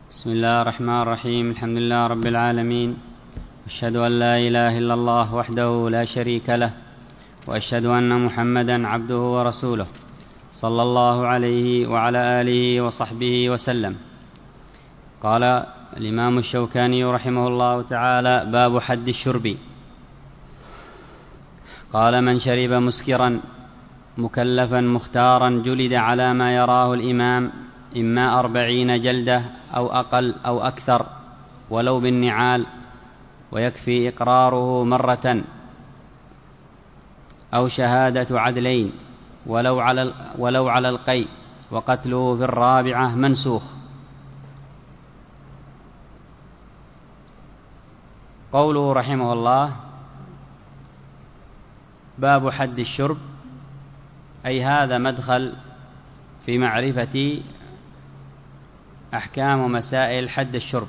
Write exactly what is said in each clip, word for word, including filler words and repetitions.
بسم الله الرحمن الرحيم. الحمد لله رب العالمين، أشهد أن لا إله إلا الله وحده لا شريك له، وأشهد أن محمدا عبده ورسوله صلى الله عليه وعلى آله وصحبه وسلم. قال الإمام الشوكاني رحمه الله تعالى: باب حد الشرب. قال: من شرب مسكرا مكلفا مختارا جلد على ما يراه الإمام، إما أربعين جلدة أو أقل أو أكثر ولو بالنعال، ويكفي إقراره مرة أو شهادة عدلين ولو على, ولو على القيء، وقتله في الرابعة منسوخ. قوله رحمه الله: باب حد الشرب، أي هذا مدخل في معرفة أحكام ومسائل حد الشرب.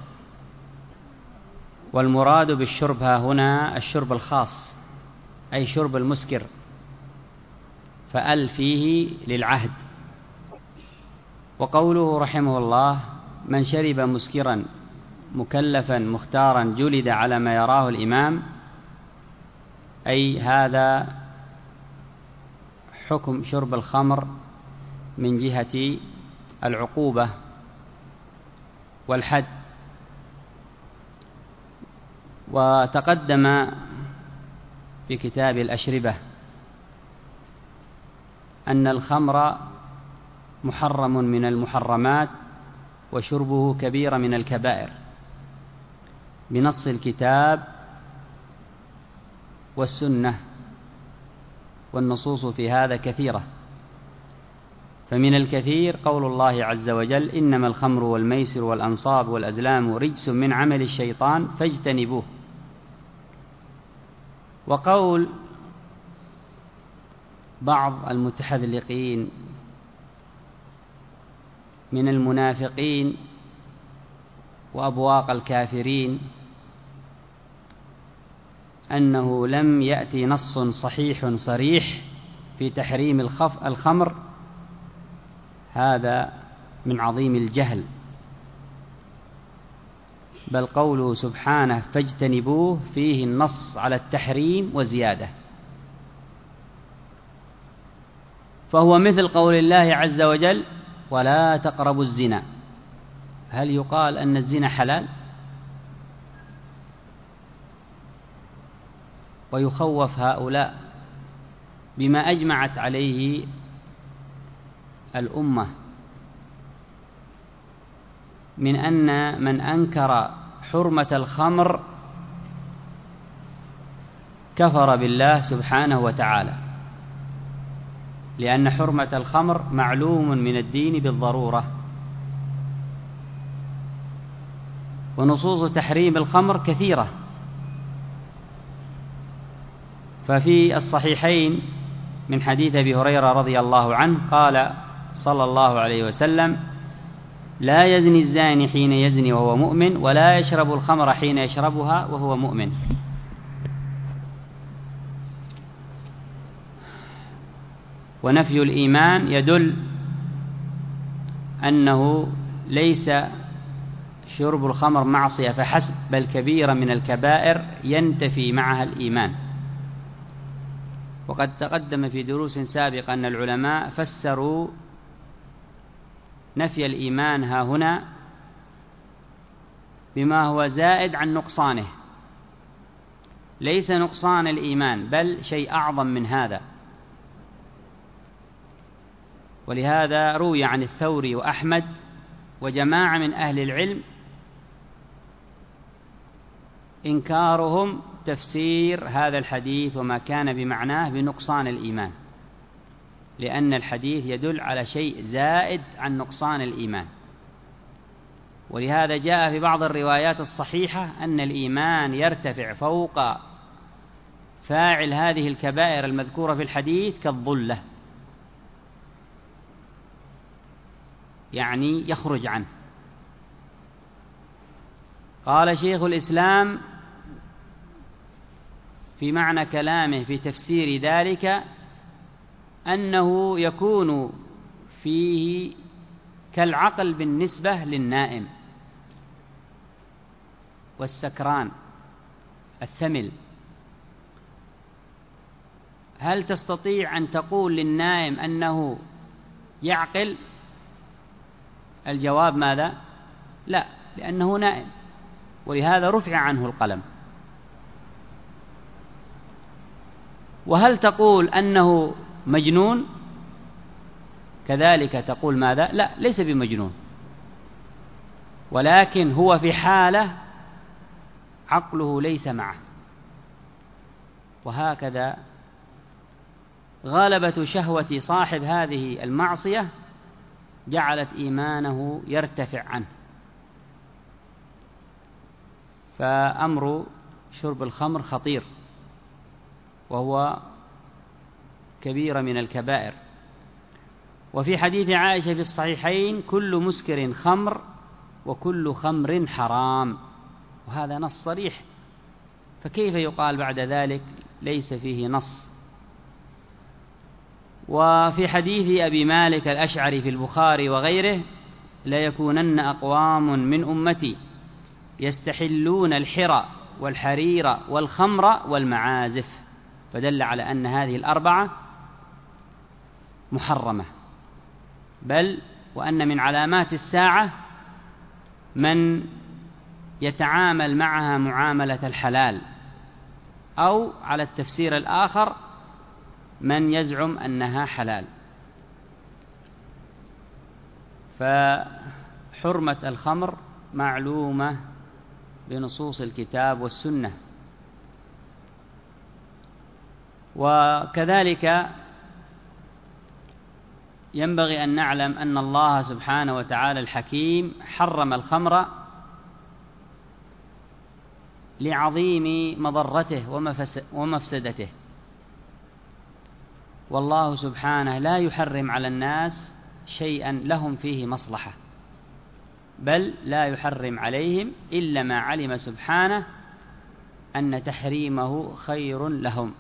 والمراد بالشرب ها هنا الشرب الخاص، أي شرب المسكر، فأل فيه للعهد. وقوله رحمه الله: من شرب مسكرا مكلفا مختارا جلد على ما يراه الإمام، أي هذا حكم شرب الخمر من جهة العقوبة والحد. وتقدم في كتاب الأشربة أن الخمر محرم من المحرمات، وشربه كبيرة من الكبائر بنص الكتاب والسنة، والنصوص في هذا كثيرة. فمن الكثير قول الله عز وجل: إنما الخمر والميسر والأنصاب والأزلام رجس من عمل الشيطان فاجتنبوه. وقول بعض المتحذلقين من المنافقين وأبواق الكافرين أنه لم يأتي نص صحيح صريح في تحريم الخمر، هذا من عظيم الجهل. بل قوله سبحانه فاجتنبوه فيه النص على التحريم وزيادة. فهو مثل قول الله عز وجل: ولا تقربوا الزنا. هل يقال أن الزنا حلال؟ ويخوف هؤلاء بما أجمعت عليه الأمة من أن من أنكر حرمة الخمر كفر بالله سبحانه وتعالى، لأن حرمة الخمر معلوم من الدين بالضرورة. ونصوص تحريم الخمر كثيرة. ففي الصحيحين من حديث أبي هريرة رضي الله عنه قال صلى الله عليه وسلم: لا يزني الزاني حين يزني وهو مؤمن، ولا يشرب الخمر حين يشربها وهو مؤمن. ونفي الإيمان يدل أنه ليس شرب الخمر معصية فحسب، بل كبيرة من الكبائر ينتفي معها الإيمان. وقد تقدم في دروس سابقة أن العلماء فسروا نفي الإيمان ها هنا بما هو زائد عن نقصانه، ليس نقصان الإيمان بل شيء أعظم من هذا. ولهذا روي عن الثوري وأحمد وجماعة من أهل العلم إنكارهم تفسير هذا الحديث وما كان بمعناه بنقصان الإيمان، لأن الحديث يدل على شيء زائد عن نقصان الإيمان. ولهذا جاء في بعض الروايات الصحيحة أن الإيمان يرتفع فوق فاعل هذه الكبائر المذكورة في الحديث كالظلة، يعني يخرج عنه. قال شيخ الإسلام في معنى كلامه في تفسير ذلك أنه يكون فيه كالعقل بالنسبة للنائم، والسكران الثمل، هل تستطيع أن تقول للنائم أنه يعقل؟ الجواب ماذا؟ لا، لأنه نائم، ولهذا رفع عنه القلم. وهل تقول أنه مجنون؟ كذلك تقول ماذا؟ لا، ليس بمجنون، ولكن هو في حالة عقله ليس معه. وهكذا غلبة شهوة صاحب هذه المعصية جعلت إيمانه يرتفع عنه. فأمر شرب الخمر خطير، وهو كبيرة من الكبائر. وفي حديث عائشة في الصحيحين: كل مسكر خمر وكل خمر حرام. وهذا نص صريح، فكيف يقال بعد ذلك ليس فيه نص؟ وفي حديث أبي مالك الأشعري في البخاري وغيره: ليكونن أقوام من أمتي يستحلون الحرى والحرير والخمر والمعازف، فدل على أن هذه الأربعة محرمة، بل وأن من علامات الساعة من يتعامل معها معاملة الحلال، أو على التفسير الآخر من يزعم أنها حلال. فحرمة الخمر معلومة بنصوص الكتاب والسنة. وكذلك ينبغي أن نعلم أن الله سبحانه وتعالى الحكيم حرم الخمر لعظيم مضرته ومفسدته، والله سبحانه لا يحرم على الناس شيئا لهم فيه مصلحة، بل لا يحرم عليهم إلا ما علم سبحانه أن تحريمه خير لهم.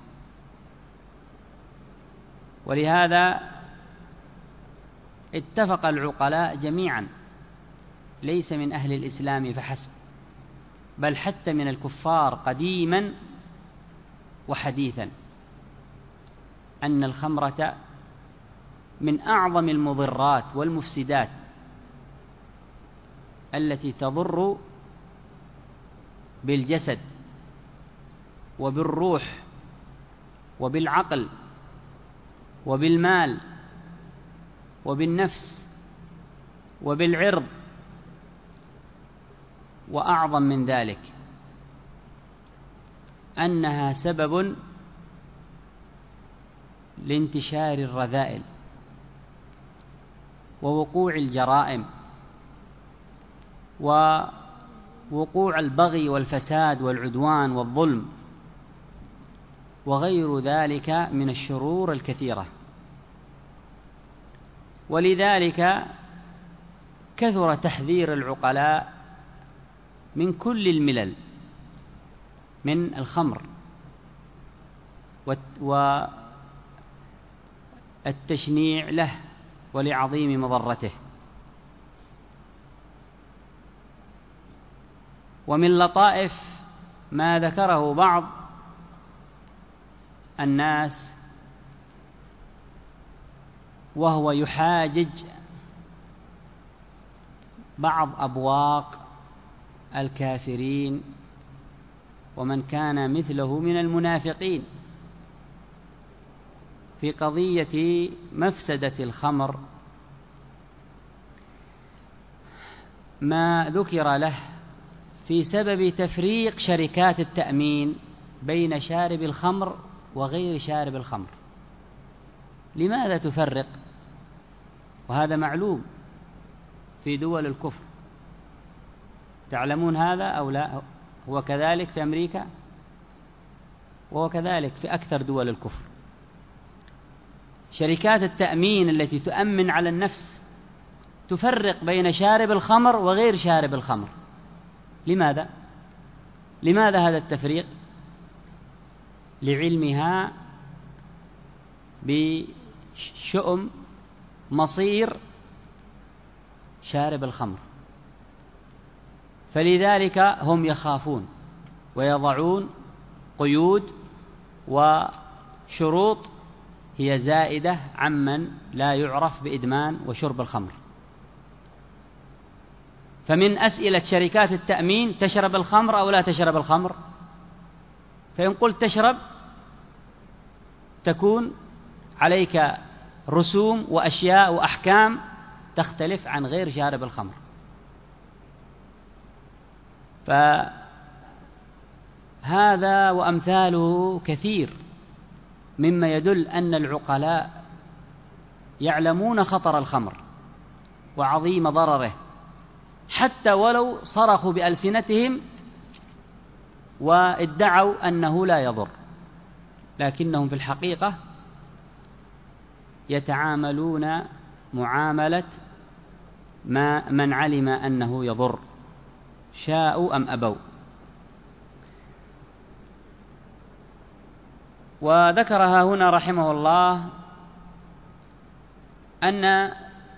ولهذا اتفق العقلاء جميعا، ليس من أهل الإسلام فحسب، بل حتى من الكفار قديما وحديثا، أن الخمرة من أعظم المضرات والمفسدات التي تضر بالجسد وبالروح وبالعقل وبالمال وبالنفس وبالعرض. وأعظم من ذلك أنها سبب لانتشار الرذائل ووقوع الجرائم ووقوع البغي والفساد والعدوان والظلم وغير ذلك من الشرور الكثيرة. ولذلك كثر تحذير العقلاء من كل الملل من الخمر والتشنيع له ولعظيم مضرته. ومن لطائف ما ذكره بعض الناس وهو يحاجج بعض أبواق الكافرين ومن كان مثله من المنافقين في قضية مفسدة الخمر، ما ذكر له في سبب تفريق شركات التأمين بين شارب الخمر وغير شارب الخمر. لماذا تفرق؟ وهذا معلوم في دول الكفر، تعلمون هذا أو لا؟ هو كذلك في أمريكا، وهو كذلك في أكثر دول الكفر. شركات التأمين التي تؤمن على النفس تفرق بين شارب الخمر وغير شارب الخمر. لماذا؟ لماذا هذا التفريق؟ لعلمها بشؤم مصير شارب الخمر، فلذلك هم يخافون ويضعون قيود وشروط هي زائدة عمن لا يعرف بإدمان وشرب الخمر. فمن أسئلة شركات التأمين: تشرب الخمر أو لا تشرب الخمر؟ فإن قلت تشرب تكون عليك رسوم وأشياء وأحكام تختلف عن غير شارب الخمر. فهذا وأمثاله كثير مما يدل أن العقلاء يعلمون خطر الخمر وعظيم ضرره، حتى ولو صرخوا بألسنتهم وادعوا أنه لا يضر، لكنهم في الحقيقة يتعاملون معاملة ما من علم أنه يضر، شاءوا أم أبوا. وذكرها هنا رحمه الله أن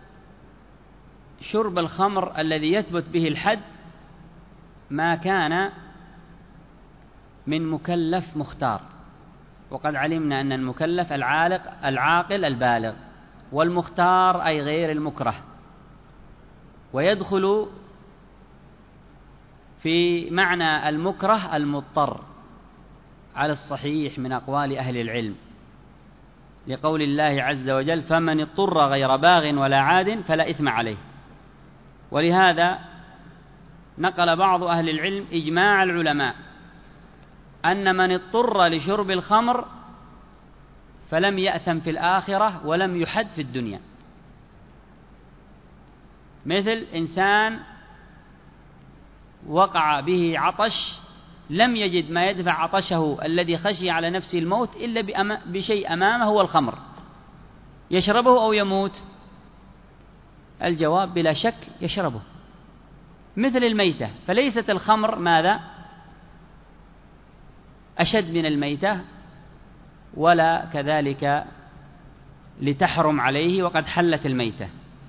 شرب الخمر الذي يثبت به الحد ما كان من مكلف مختار، وقد علمنا أن المكلف العالق العاقل البالغ، والمختار أي غير المكره، ويدخل في معنى المكره المضطر على الصحيح من أقوال أهل العلم، لقول الله عز وجل: فمن اضطر غير باغ ولا عاد فلا إثم عليه. ولهذا نقل بعض أهل العلم إجماع العلماء أن من اضطر لشرب الخمر فلم يأثم في الآخرة ولم يحد في الدنيا. مثل إنسان وقع به عطش لم يجد ما يدفع عطشه الذي خشي على نفسه الموت إلا بشيء أمامه هو الخمر، يشربه أو يموت؟ الجواب بلا شك يشربه، مثل الميتة. فليست الخمر ماذا؟ أشد من الميتة، ولا كذلك لتحرم عليه وقد حلت الميتة،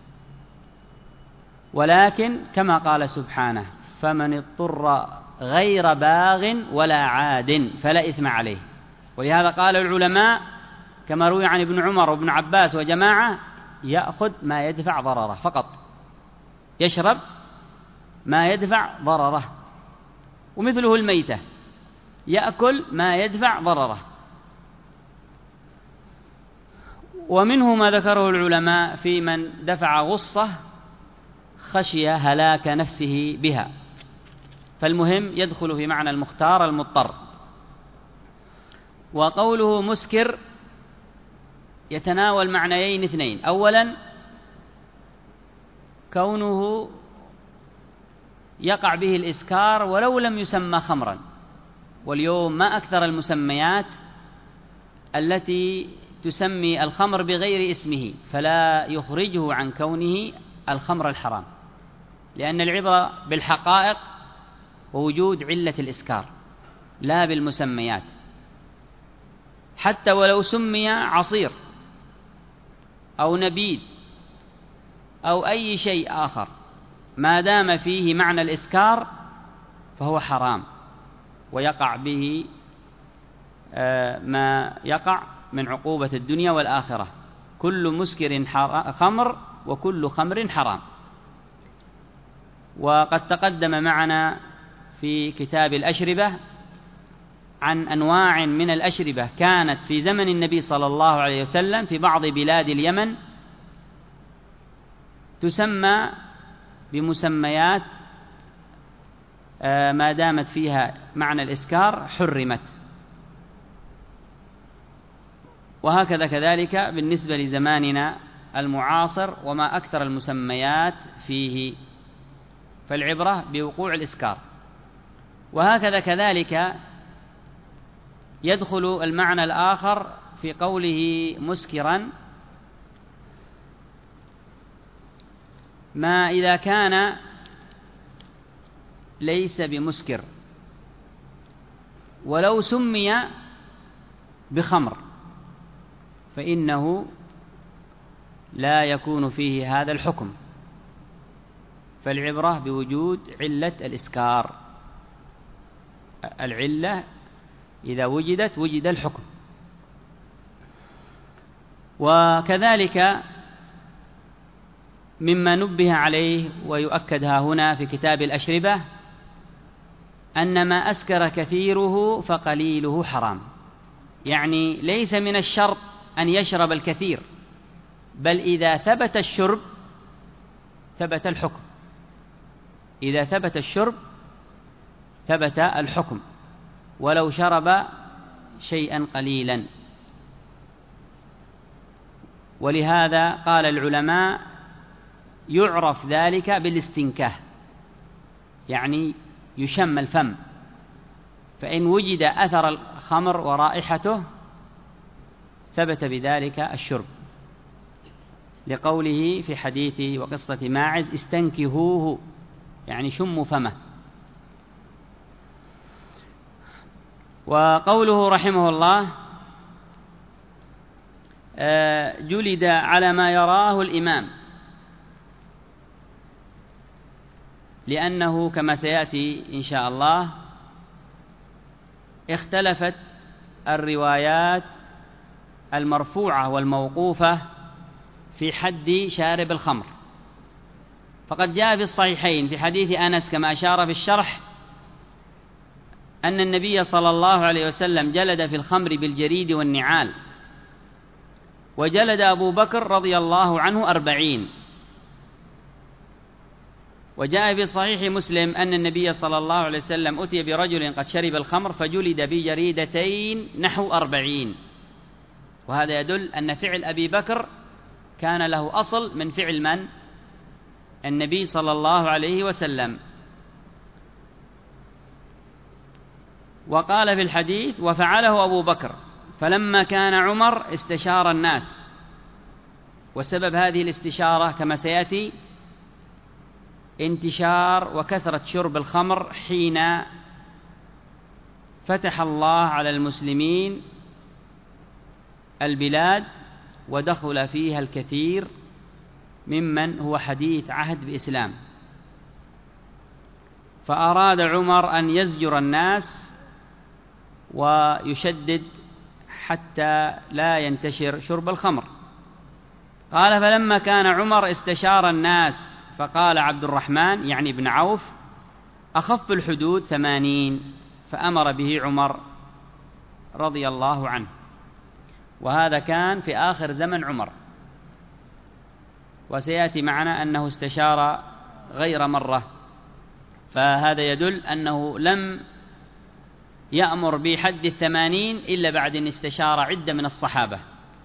ولكن كما قال سبحانه: فمن اضطر غير باغ ولا عاد فلا إثم عليه. ولهذا قال العلماء كما روي عن ابن عمر وابن عباس وجماعة: يأخذ ما يدفع ضرره فقط، يشرب ما يدفع ضرره. ومثله الميتة، يأكل ما يدفع ضرره. ومنه ما ذكره العلماء في من دفع غصة خشي هلاك نفسه بها. فالمهم يدخل في معنى المختار المضطر. وقوله مسكر يتناول معنيين اثنين: أولا كونه يقع به الإسكار ولو لم يسمى خمرا، واليوم ما أكثر المسميات التي تسمي الخمر بغير اسمه، فلا يخرجه عن كونه الخمر الحرام، لأن العبرة بالحقائق ووجود علة الإسكار لا بالمسميات. حتى ولو سمي عصير أو نبيذ أو أي شيء آخر ما دام فيه معنى الإسكار فهو حرام، ويقع به ما يقع من عقوبة الدنيا والآخرة. كل مسكر خمر وكل خمر حرام. وقد تقدم معنا في كتاب الأشربة عن أنواع من الأشربة كانت في زمن النبي صلى الله عليه وسلم في بعض بلاد اليمن تسمى بمسميات ما دامت فيها معنى الإسكار حرمت. وهكذا كذلك بالنسبة لزماننا المعاصر وما أكثر المسميات فيه، فالعبرة بوقوع الإسكار. وهكذا كذلك يدخل المعنى الآخر في قوله مسكرا ما إذا كان ليس بمسكر ولو سمي بخمر فإنه لا يكون فيه هذا الحكم. فالعبرة بوجود علة الإسكار، العلة إذا وجدت وجد الحكم. وكذلك مما نبه عليه ويؤكدها هنا في كتاب الأشربة أن ما أسكر كثيره فقليله حرام، يعني ليس من الشرط أن يشرب الكثير، بل إذا ثبت الشرب ثبت الحكم، إذا ثبت الشرب ثبت الحكم ولو شرب شيئا قليلا. ولهذا قال العلماء يعرف ذلك بالاستنكاه، يعني يشم الفم، فإن وجد أثر الخمر ورائحته ثبت بذلك الشرب، لقوله في حديث وقصة ماعز استنكهوه، يعني شموا فمه. وقوله رحمه الله جلد على ما يراه الإمام، لأنه كما سيأتي إن شاء الله اختلفت الروايات المرفوعة والموقوفة في حد شارب الخمر. فقد جاء في الصحيحين في حديث أنس كما أشار في الشرح أن النبي صلى الله عليه وسلم جلد في الخمر بالجريد والنعال، وجلد أبو بكر رضي الله عنه أربعين. وجاء في صحيح مسلم أن النبي صلى الله عليه وسلم أتي برجل قد شرب الخمر فجلد بجريدتين نحو أربعين. وهذا يدل أن فعل أبي بكر كان له أصل من فعل من؟ النبي صلى الله عليه وسلم. وقال في الحديث وفعله أبو بكر، فلما كان عمر استشار الناس، وسبب هذه الاستشارة كما سيأتي انتشار وكثرة شرب الخمر حين فتح الله على المسلمين البلاد ودخل فيها الكثير ممن هو حديث عهد بإسلام، فأراد عمر أن يزجر الناس ويشدد حتى لا ينتشر شرب الخمر. قال فلما كان عمر استشار الناس فقال عبد الرحمن يعني ابن عوف أخف الحدود ثمانين، فأمر به عمر رضي الله عنه. وهذا كان في آخر زمن عمر، وسيأتي معنا أنه استشار غير مرة، فهذا يدل أنه لم يأمر بحد الثمانين إلا بعد أن استشار عدة من الصحابة.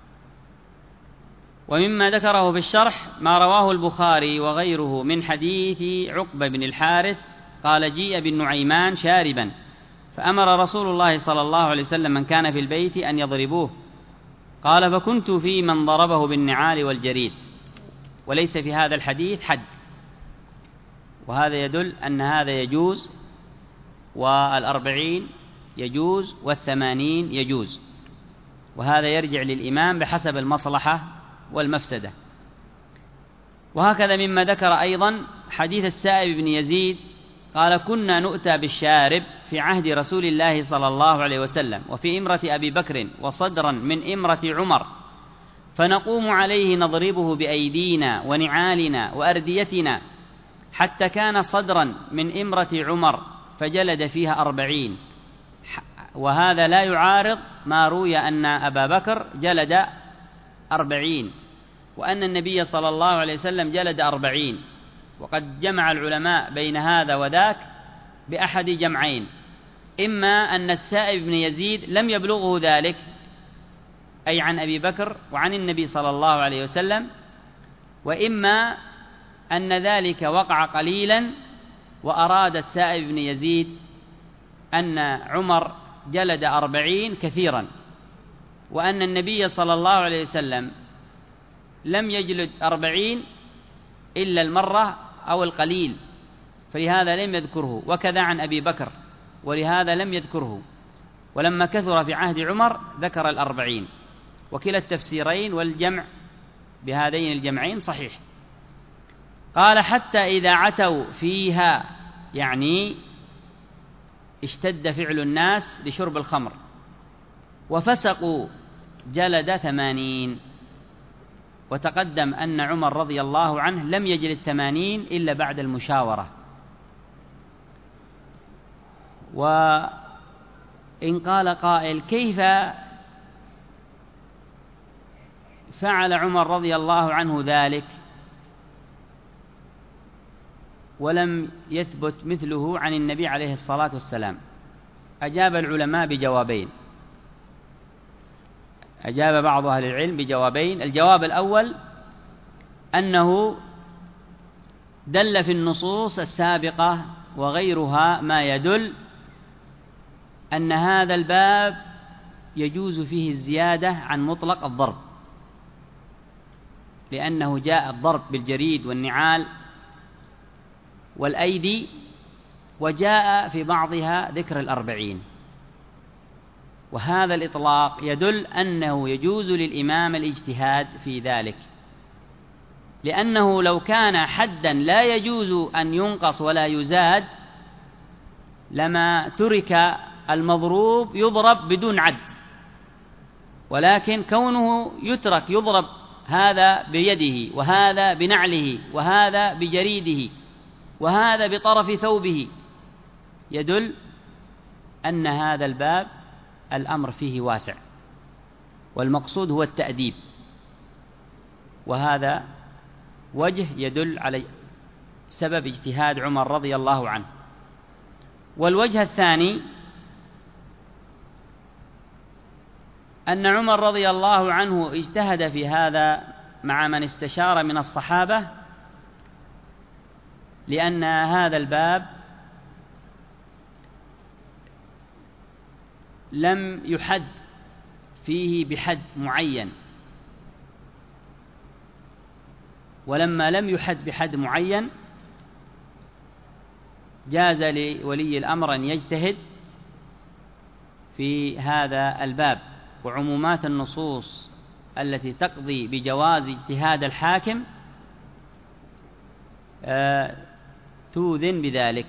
ومما ذكره في الشرح ما رواه البخاري وغيره من حديث عقبة بن الحارث قال جيء بالنعيمان شاربا فأمر رسول الله صلى الله عليه وسلم من كان في البيت أن يضربوه، قال فكنت في من ضربه بالنعال والجريد، وليس في هذا الحديث حد. وهذا يدل أن هذا يجوز، والأربعين يجوز والثمانين يجوز، وهذا يرجع للإمام بحسب المصلحة والمفسدة. وهكذا مما ذكر أيضا حديث السائب بن يزيد قال كنا نؤتى بالشارب في عهد رسول الله صلى الله عليه وسلم وفي إمرة أبي بكر وصدرا من إمرة عمر، فنقوم عليه نضربه بأيدينا ونعالنا وأرديتنا، حتى كان صدرا من إمرة عمر فجلد فيها أربعين. وهذا لا يعارض ما روي أن أبا بكر جلد أربعين وأن النبي صلى الله عليه وسلم جلد أربعين. وقد جمع العلماء بين هذا وذاك بأحد جمعين، إما أن السائب بن يزيد لم يبلغه ذلك أي عن أبي بكر وعن النبي صلى الله عليه وسلم، وإما أن ذلك وقع قليلا وأراد السائب بن يزيد أن عمر جلد أربعين كثيرا، وأن النبي صلى الله عليه وسلم لم يجلد أربعين إلا المرة أو القليل، فلهذا لم يذكره، وكذا عن أبي بكر ولهذا لم يذكره، ولما كثر في عهد عمر ذكر الأربعين. وكلا التفسيرين والجمع بهذين الجمعين صحيح. قال حتى إذا عتوا فيها، يعني اشتد فعل الناس لشرب الخمر وفسقوا، جلد ثمانين. وتقدم أن عمر رضي الله عنه لم يجلد ثمانين إلا بعد المشاورة. وإن قال قائل كيف فعل عمر رضي الله عنه ذلك ولم يثبت مثله عن النبي عليه الصلاة والسلام؟ أجاب العلماء بجوابين، أجاب بعض أهل العلم بجوابين. الجواب الأول أنه دل في النصوص السابقة وغيرها ما يدل أن هذا الباب يجوز فيه الزيادة عن مطلق الضرب، لأنه جاء الضرب بالجريد والنعال والأيدي، وجاء في بعضها ذكر الأربعين. وهذا الإطلاق يدل أنه يجوز للإمام الاجتهاد في ذلك، لأنه لو كان حدا لا يجوز أن ينقص ولا يزاد لما ترك المضروب يضرب بدون عد، ولكن كونه يترك يضرب هذا بيده وهذا بنعله وهذا بجريده وهذا بطرف ثوبه يدل أن هذا الباب الأمر فيه واسع، والمقصود هو التأديب. وهذا وجه يدل على سبب اجتهاد عمر رضي الله عنه. والوجه الثاني أن عمر رضي الله عنه اجتهد في هذا مع من استشار من الصحابة، لأن هذا الباب لم يحد فيه بحد معين، ولما لم يحد بحد معين جاز لولي الأمر أن يجتهد في هذا الباب. وعمومات النصوص التي تقضي بجواز اجتهاد الحاكم توذن بذلك.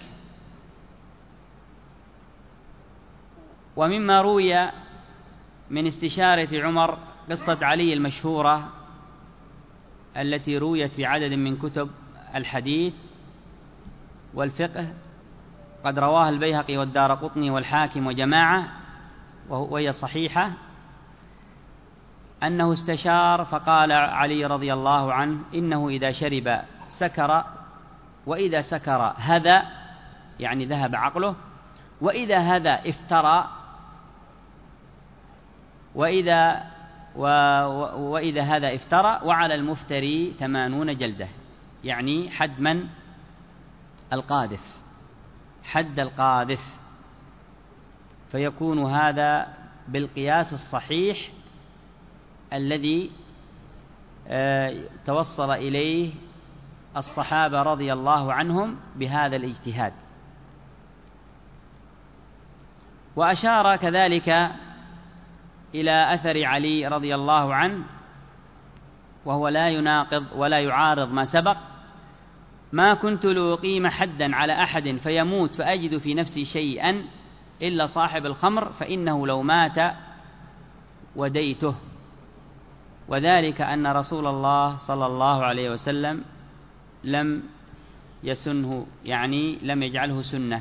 ومما روي من استشارة عمر قصة علي المشهورة التي رويت في عدد من كتب الحديث والفقه، قد رواها البيهقي والدارقطني والحاكم وجماعة وهي صحيحة، أنه استشار فقال علي رضي الله عنه إنه إذا شرب سكر، وإذا سكر هذا يعني ذهب عقله، وإذا هذا افترى، وإذا و وإذا هذا افترى، وعلى المفتري ثمانون جلدة، يعني حد من؟ القاذف، حد القاذف. فيكون هذا بالقياس الصحيح الذي توصل إليه الصحابة رضي الله عنهم بهذا الاجتهاد. وأشار كذلك إلى أثر علي رضي الله عنه، وهو لا يناقض ولا يعارض ما سبق: ما كنت لأقيم حدا على أحد فيموت فأجد في نفسي شيئا إلا صاحب الخمر، فإنه لو مات وديته. وذلك أن رسول الله صلى الله عليه وسلم لم يسنه، يعني لم يجعله سنة.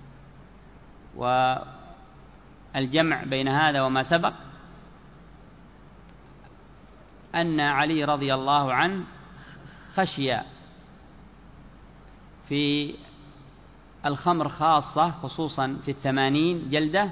والجمع بين هذا وما سبق أن علي رضي الله عنه خشي في الخمر خاصة، خصوصا في الثمانين جلدة،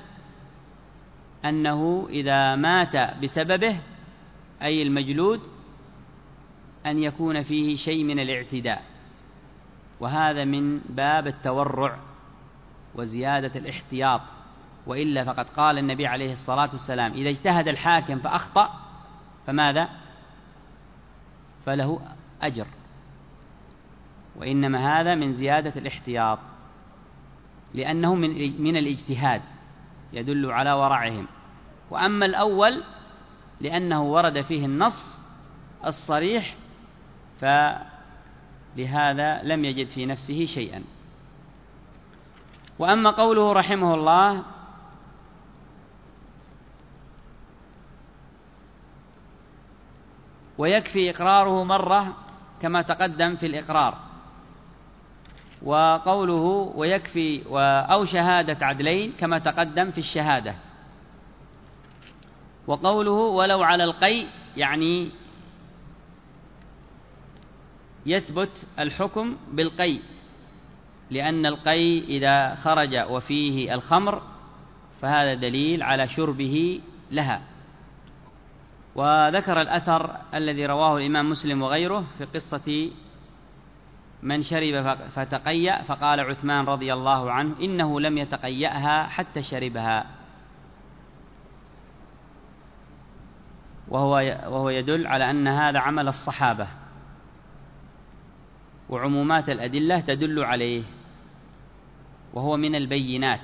أنه إذا مات بسببه أي المجلود أن يكون فيه شيء من الاعتداء، وهذا من باب التورع وزيادة الاحتياط. وإلا فقد قال النبي عليه الصلاة والسلام: إذا اجتهد الحاكم فأخطأ فماذا؟ فله أجر. وإنما هذا من زيادة الاحتياط، لأنه من من الاجتهاد يدل على ورعهم. وأما الأول لأنه ورد فيه النص الصريح، فلهذا لهذا لم يجد في نفسه شيئا. وأما قوله رحمه الله: ويكفي إقراره مرة كما تقدم في الإقرار، وقوله ويكفي أو شهادة عدلين كما تقدم في الشهادة، وقوله ولو على القيء يعني يثبت الحكم بالقيء، لأن القيء إذا خرج وفيه الخمر فهذا دليل على شربه لها. وذكر الأثر الذي رواه الإمام مسلم وغيره في قصة من شرب فتقيأ، فقال عثمان رضي الله عنه: إنه لم يتقيأها حتى شربها، وهو وهو يدل على أن هذا عمل الصحابة، وعمومات الأدلة تدل عليه، وهو من البينات،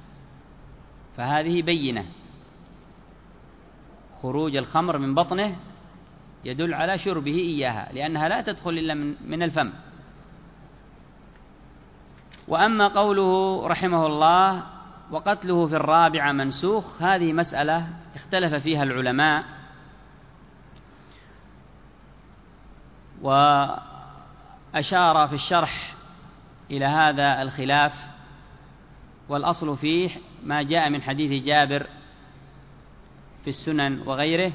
فهذه بينة. خروج الخمر من بطنه يدل على شربه إياها، لأنها لا تدخل إلا من الفم. وأما قوله رحمه الله: وقتله في الرابعة منسوخ، هذه مسألة اختلف فيها العلماء، وأشار في الشرح إلى هذا الخلاف، والأصل فيه ما جاء من حديث جابر في السنن وغيره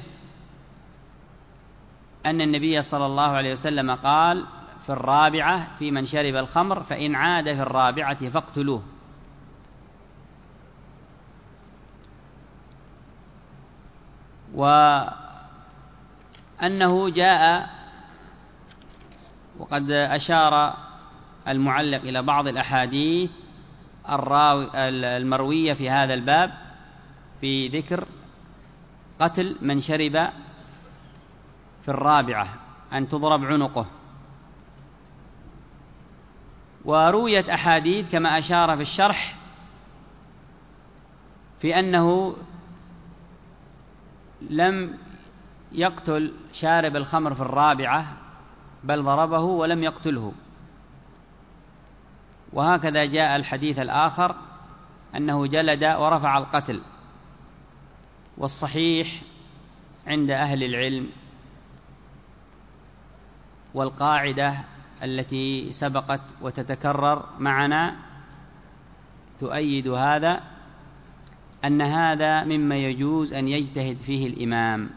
أن النبي صلى الله عليه وسلم قال في الرابعة في من شرب الخمر: فإن عاد في الرابعة فاقتلوه. وأنه جاء، وقد أشار المعلق إلى بعض الأحاديث المروية في هذا الباب في ذكر قتل من شرب في الرابعة، أن تضرب عنقه. ورويت أحاديث كما أشار في الشرح في أنه لم يقتل شارب الخمر في الرابعة، بل ضربه ولم يقتله. وهكذا جاء الحديث الآخر أنه جلد ورفع القتل. والصحيح عند أهل العلم والقاعدة التي سبقت وتتكرر معنا تؤيد هذا، أن هذا مما يجوز أن يجتهد فيه الإمام،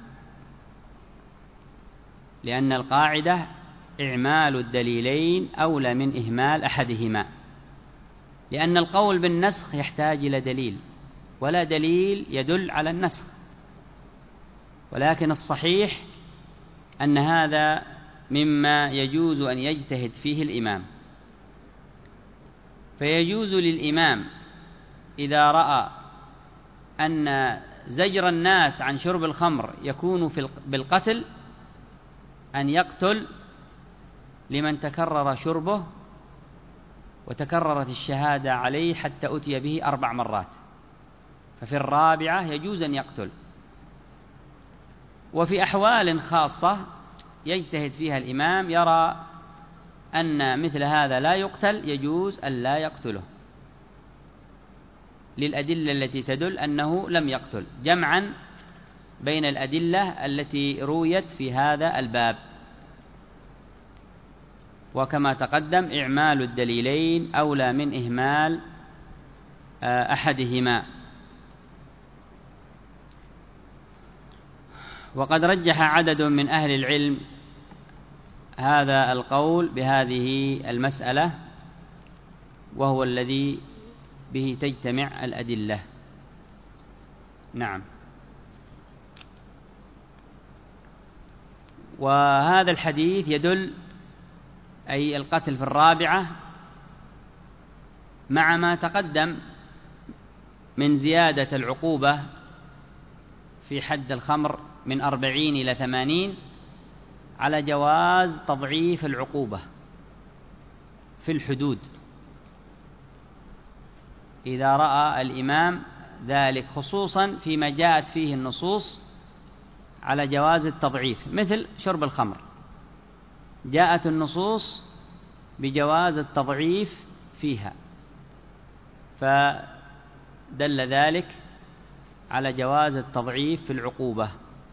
لأن القاعدة إعمال الدليلين أولى من إهمال أحدهما، لأن القول بالنسخ يحتاج إلى دليل، ولا دليل يدل على النسخ. ولكن الصحيح أن هذا مما يجوز أن يجتهد فيه الإمام. فيجوز للإمام إذا رأى أن زجر الناس عن شرب الخمر يكون في بالقتل أن يقتل لمن تكرر شربه وتكررت الشهادة عليه حتى أتي به أربع مرات، ففي الرابعة يجوز أن يقتل. وفي أحوال خاصة يجتهد فيها الإمام، يرى أن مثل هذا لا يقتل، يجوز أن لا يقتله للأدلة التي تدل أنه لم يقتل، جمعا بين الأدلة التي رويت في هذا الباب. وكما تقدم إعمال الدليلين أولى من إهمال أحدهما. وقد رجح عدد من أهل العلم هذا القول بهذه المسألة، وهو الذي به تجتمع الأدلة. نعم. وهذا الحديث يدل، أي القتل في الرابعة، مع ما تقدم من زيادة العقوبة في حد الخمر من أربعين إلى ثمانين، على جواز تضعيف العقوبة في الحدود إذا رأى الإمام ذلك، خصوصا فيما جاءت فيه النصوص على جواز التضعيف، مثل شرب الخمر. جاءت النصوص بجواز التضعيف فيها، فدل ذلك على جواز التضعيف في العقوبة.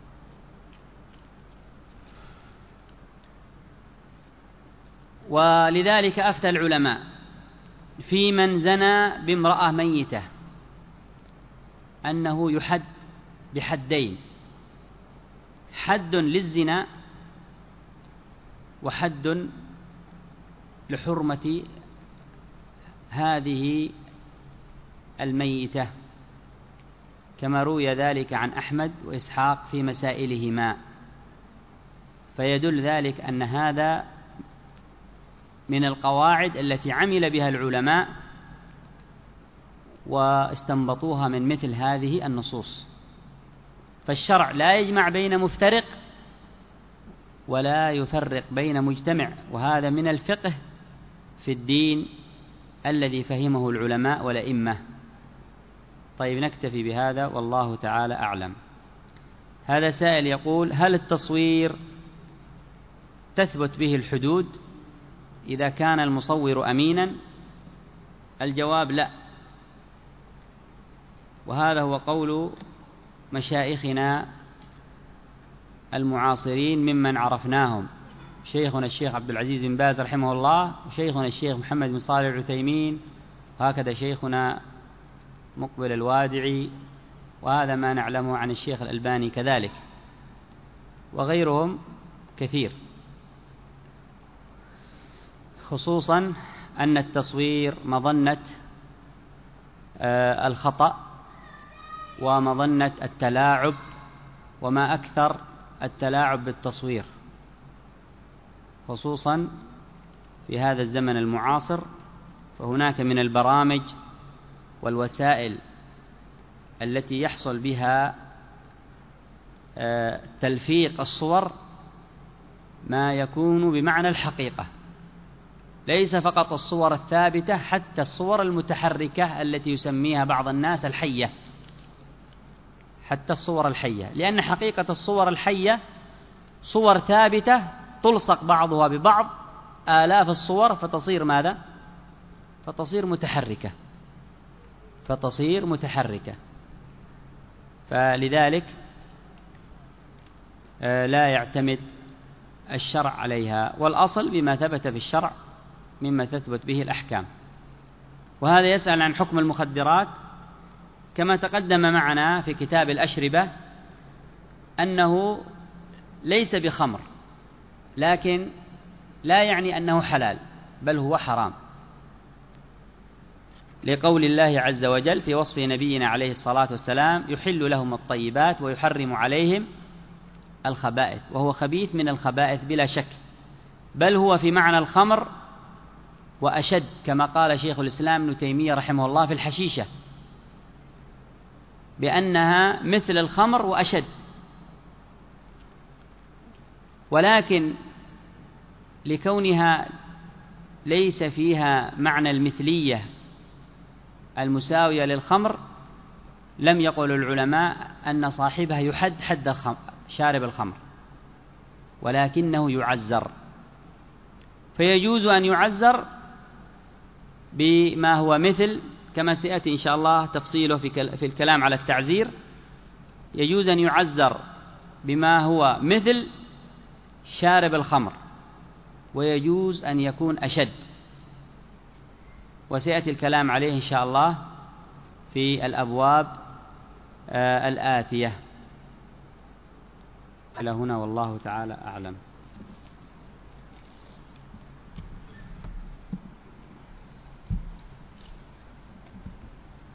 ولذلك أفتى العلماء في من زنى بامرأة ميتة أنه يحد بحدين: حد للزنا وحد لحرمة هذه الميتة، كما روي ذلك عن أحمد وإسحاق في مسائلهما. فيدل ذلك أن هذا من القواعد التي عمل بها العلماء واستنبطوها من مثل هذه النصوص. فالشرع لا يجمع بين مفترق ولا يفرق بين مجتمع، وهذا من الفقه في الدين الذي فهمه العلماء والأئمة. طيب، نكتفي بهذا والله تعالى أعلم. هذا سائل يقول: هل التصوير تثبت به الحدود إذا كان المصور أمينا؟ الجواب: لا، وهذا هو قول مشايخنا المعاصرين ممن عرفناهم، شيخنا الشيخ عبد العزيز بن باز رحمه الله، وشيخنا الشيخ محمد بن صالح العثيمين، وهكذا شيخنا مقبل الوادعي، وهذا ما نعلمه عن الشيخ الألباني كذلك، وغيرهم كثير، خصوصا أن التصوير مظنة الخطأ ومظنة التلاعب، وما أكثر التلاعب بالتصوير، خصوصا في هذا الزمن المعاصر. فهناك من البرامج والوسائل التي يحصل بها تلفيق الصور ما يكون بمعنى الحقيقة، ليس فقط الصور الثابتة، حتى الصور المتحركة التي يسميها بعض الناس الحية، حتى الصور الحية، لأن حقيقة الصور الحية صور ثابتة تلصق بعضها ببعض آلاف الصور فتصير ماذا؟ فتصير متحركة فتصير متحركة فلذلك لا يعتمد الشرع عليها، والأصل بما ثبت في الشرع مما تثبت به الأحكام. وهذا يسأل عن حكم المخدرات، كما تقدم معنا في كتاب الأشربة أنه ليس بخمر، لكن لا يعني أنه حلال، بل هو حرام، لقول الله عز وجل في وصف نبينا عليه الصلاة والسلام: يحل لهم الطيبات ويحرم عليهم الخبائث. وهو خبيث من الخبائث بلا شك، بل هو في معنى الخمر وأشد، كما قال شيخ الإسلام ابن تيمية رحمه الله في الحشيشة بأنها مثل الخمر وأشد. ولكن لكونها ليس فيها معنى المثلية المساوية للخمر، لم يقل العلماء أن صاحبها يحد حد شارب الخمر، ولكنه يعزر. فيجوز أن يعزر بما هو مثل، كما سيأتي إن شاء الله تفصيله في الكلام على التعزير، يجوز أن يعزر بما هو مثل شارب الخمر، ويجوز أن يكون أشد، وسيأتي الكلام عليه إن شاء الله في الأبواب الآتية. إلى هنا والله تعالى أعلم.